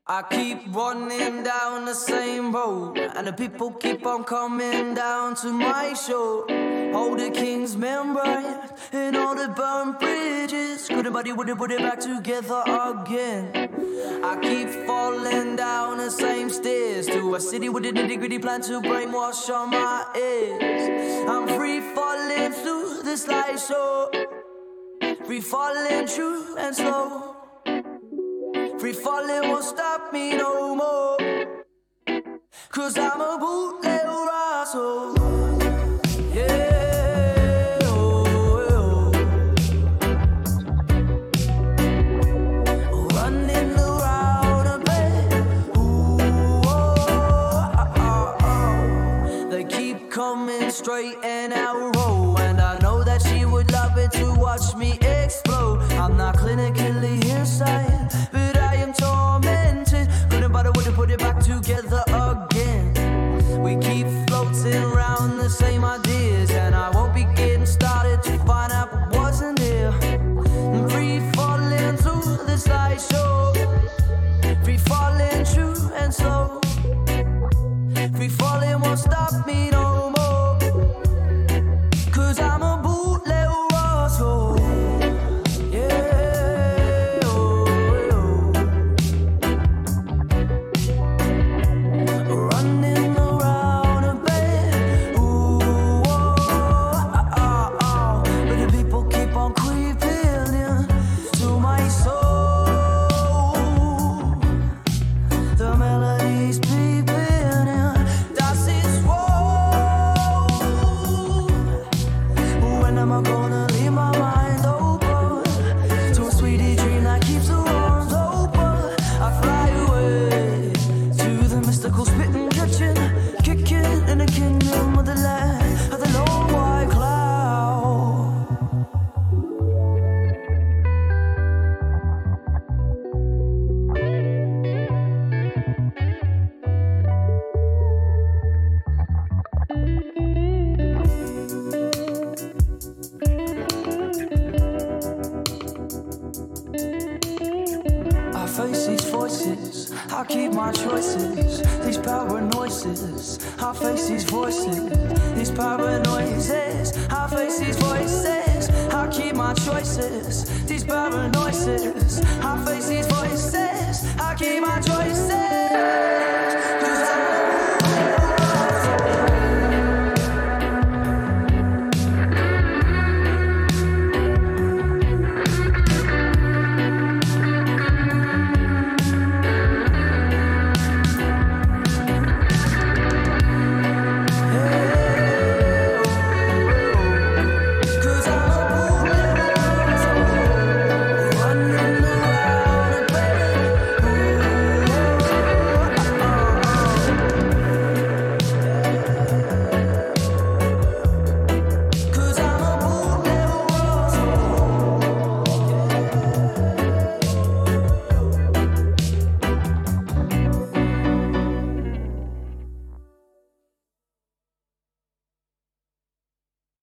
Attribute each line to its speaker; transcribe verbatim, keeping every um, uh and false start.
Speaker 1: I keep running down the same road, and the people keep on coming down to my show. Hold the king's memory and all the burned bridges. Could nobody would put it back together again? I keep falling down the same stairs to a city with a nitty-gritty plan to brainwash on my ears. I'm free falling through this light show, free falling true and slow. Free falling won't stop me no more, 'cause I'm a bootleg rascal. Yeah, oh, oh. Running around a bed. Ooh, oh, oh, oh. They keep coming straight and narrow, and I know that she would love it to watch me explode. I'm not clinically insane, but I am tormented. Couldn't bother with to put it back together again. We keep floating around the same ideas, and I won't be getting started to find out what wasn't here. I'm free falling through this light show, free falling true and slow. Free falling won't stop me no more, 'cause I'm a bootleg rascal. I keep my choices, these paranoises. I face these voices, these paranoises. I face these voices. I keep my choices, these paranoises. I face these voices. I keep my choices.